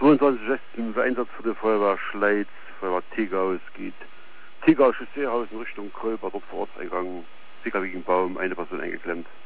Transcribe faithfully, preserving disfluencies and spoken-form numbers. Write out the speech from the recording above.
zweiundzwanzig sechzehn für Einsatz für die Feuerwehr Schleiz, Feuerwehr Tegau, es geht Tegau Chausseehaus in Richtung Kolber, dort vor Ortseingang, Sicker gegen Baum, eine Person eingeklemmt.